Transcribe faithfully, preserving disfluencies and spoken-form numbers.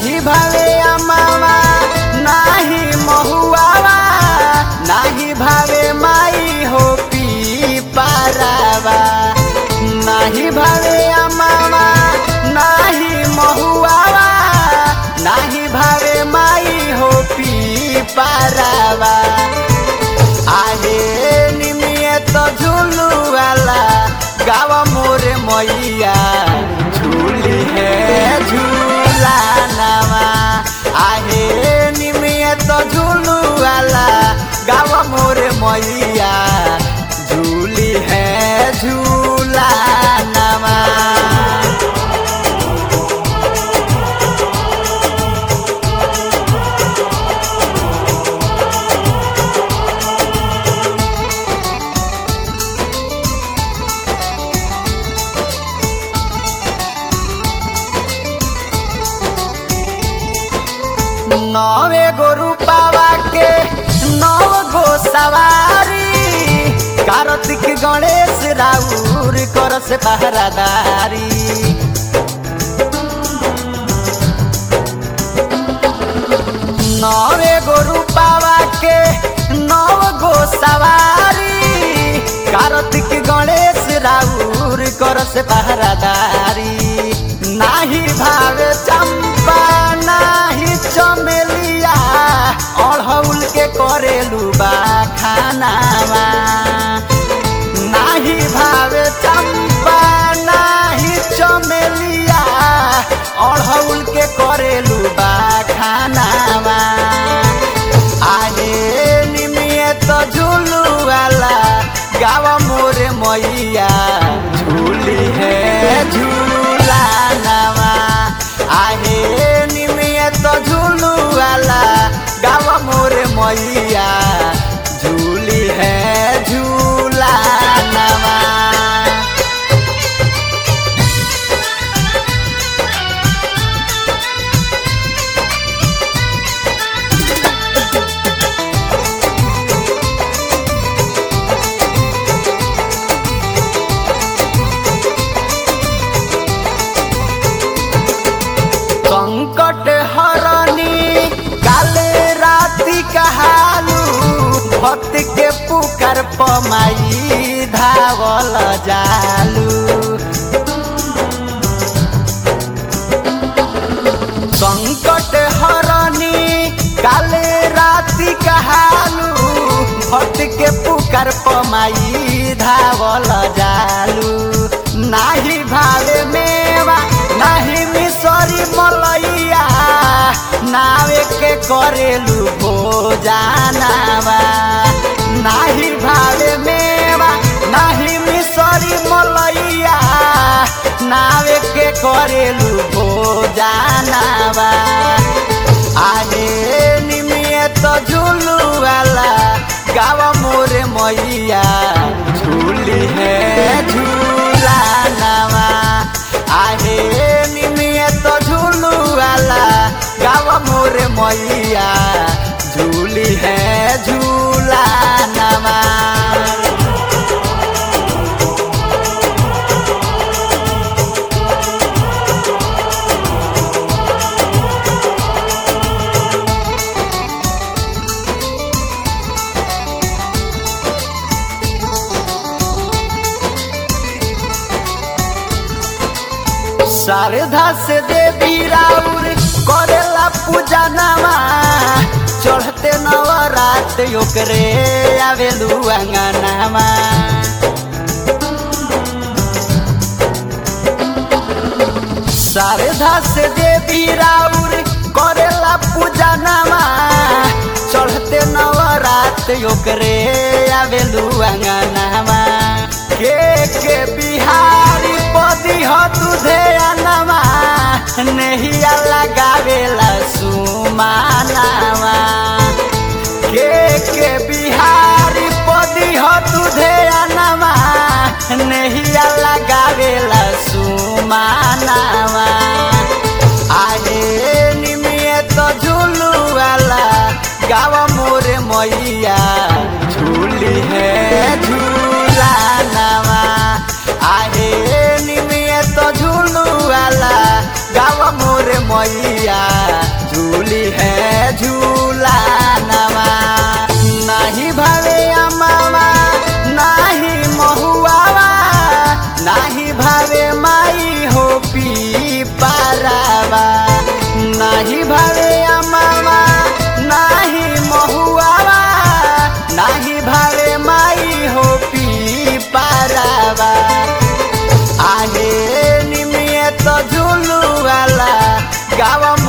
नाही भावे अमावा नाही महुआवा नाही भावे माई हो पी पारावा नाही भावे अमावा नाही महुआवा नाही भावे माई हो पी पारावा आहे निमिये तो झूलू वाला गावा मोरे मैया झूली है झूला नवा आहे निमिये तो झूलू वाला गावा मोरे मैया झूली है झूला नवा। नवे गो रूपावा के नव गो सवारी कार्तिक गणेश राउर कर से पहरादारी नवे गो रूपावा के नव गो सवारी कार्तिक गणेश राउर कर से पहरादारी नाही भाव चंपा नाही चमेलिया अड़हुल के करेलू बा खानावा नाही भाव चंपा नाही चमेलिया अड़हुल के करेलू बा खानावा आहे निमिये तो झूलू वाला गावा मोरे मैया झूली है झूला नवा आहे निमिये तो झूलू वाला गावा मोरे मैया झूली है झूला नवा। संकट हरनी काले राति कहालू भक्त के पुकार पमाई धावल जालू संकट हरनी काले राति कहालू भक्त के पुकार पमाई धावल जालू नाही भावे मेवा नाही मिसरी मलैया नावे के करेलू भोजनावा नाही भावे मेवा नाही मिसरी मलैया नावे के करेलू भोजनावा आहे निमिये तो झूलू वाला गावा मोरे मैया झूली है झूला नवा आहे निमिये तो झूलू वाला गावा मोरे मैया झूली है झूला नवा। शारदा से देवी राउर करेला पूजा नवा चढ़ते नवरात ओकरे आवेलू अंगनावा शारदा से देवी राउर करेला पूजा नवा चढ़ते नवरात ओकरे आवेलू अंगनावा के के बिहारी पदी हो तुझे अनमा नहिया लगावेला सुमानावा के के बिहारी पदी हो तुझे अनमा नहिया लगावेला सुमानावा आहे निमिये तो झूलू वाला गावा मोरे मैया झूली है झूला नवा आहे निमिये तो झूलू वाला गावा मोरे मैया। तो झूलू वाला गावा